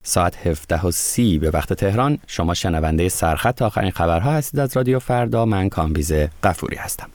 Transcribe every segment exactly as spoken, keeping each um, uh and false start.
ساعت هفده و سی به وقت تهران. شما شنونده سرخط آخرین خبرها هستید از رادیو فردا. من کامبیز غفوری هستم.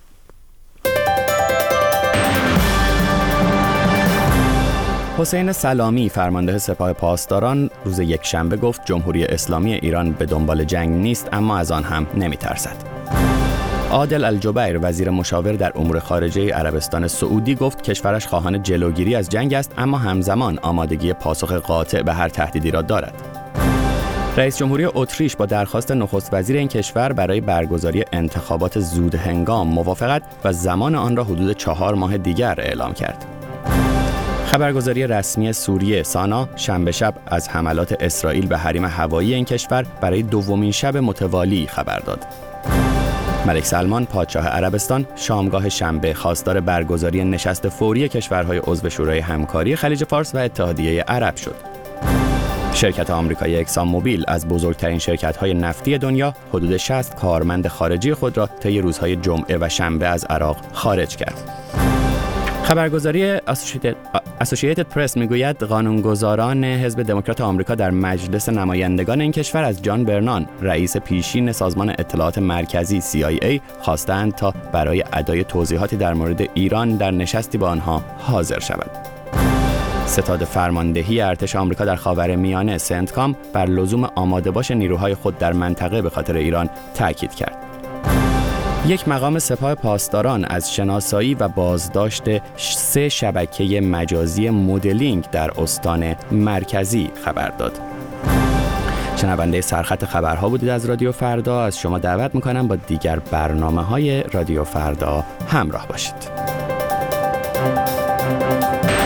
حسین سلامی فرمانده سپاه پاسداران روز یکشنبه گفت جمهوری اسلامی ایران به دنبال جنگ نیست، اما از آن هم نمی‌ترسد. عادل الجبیر وزیر مشاور در امور خارجه عربستان سعودی گفت کشورش خواهان جلوگیری از جنگ است، اما همزمان آمادگی پاسخ قاطع به هر تهدیدی را دارد. رئیس جمهوری اتریش با درخواست نخست وزیر این کشور برای برگزاری انتخابات زود هنگام موافقت و زمان آن را حدود چهار ماه دیگر اعلام کرد. خبرگزاری رسمی سوریه سانا شنبه شب از حملات اسرائیل به حریم هوایی این کشور برای دومین شب متوالی خبر داد. ملک سلمان پادشاه عربستان شامگاه شنبه خواستار برگزاری نشست فوری کشورهای عضو شورای همکاری خلیج فارس و اتحادیه عرب شد. شرکت آمریکایی اکسان موبیل از بزرگترین شرکت‌های نفتی دنیا حدود شصت کارمند خارجی خود را طی روزهای جمعه و شنبه از عراق خارج کرد. خبرگزاری اسوسییتد پرس میگوید قانونگذاران حزب دموکرات آمریکا در مجلس نمایندگان این کشور از جان برنان رئیس پیشین سازمان اطلاعات مرکزی سی آی ای خواستند تا برای ادای توضیحاتی در مورد ایران در نشستی با آنها حاضر شود. ستاد فرماندهی ارتش آمریکا در خاورمیانه سنتکام بر لزوم آماده باش نیروهای خود در منطقه به خاطر ایران تاکید کرد. یک مقام سپاه پاسداران از شناسایی و بازداشت سه شبکه مجازی مدلینگ در استان مرکزی خبر داد. شنونده سرخط خبرها بودید از رادیو فردا. از شما دعوت میکنم با دیگر برنامه‌های رادیو فردا همراه باشید.